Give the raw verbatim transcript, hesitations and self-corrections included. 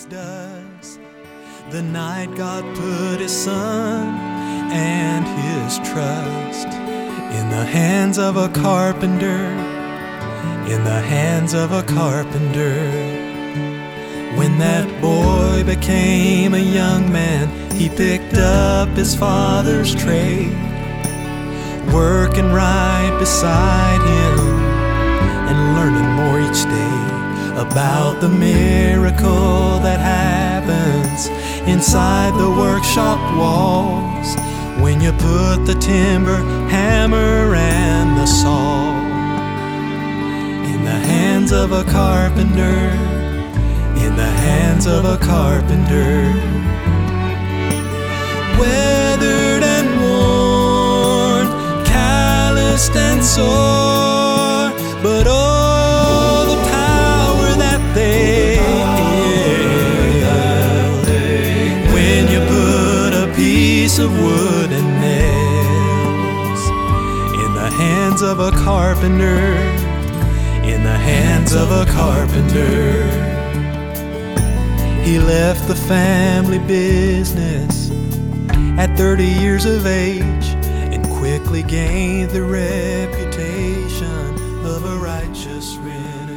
always does. The night God put His Son and His trust in the hands of a carpenter, in the hands of a carpenter. When that boy became a young man, he picked up his father's trade, working right beside him and learning more each day about the miracle that happens inside the workshop walls when you put the timber, hammer, and the saw in the hands of a carpenter, in the hands of a carpenter. Weathered and worn, calloused and sore, but oh, the power that they give when you put a piece of wood and nails in the hands of a carpenter, in the hands of a carpenter. He left the family business at thirty years of age and quickly gained the reputation of a righteous renegade.